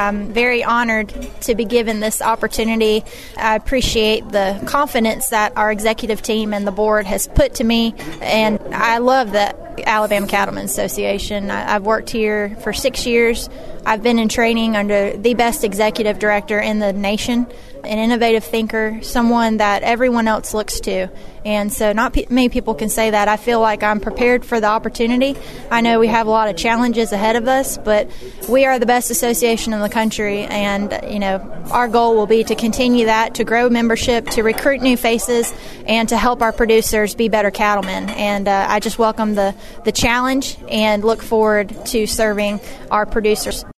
I'm very honored to be given this opportunity. I appreciate the confidence that our executive team and the board has put to me, and I love the Alabama Cattlemen's Association. I've worked here for 6 years. I've been in training under the best executive director in the nation, an innovative thinker, someone that everyone else looks to. And so not many people can say that. I feel like I'm prepared for the opportunity. I know we have a lot of challenges ahead of us, but we are the best association in the country. And, our goal will be to continue that, to grow membership, to recruit new faces, and to help our producers be better cattlemen. And I just welcome the challenge and look forward to serving our producers.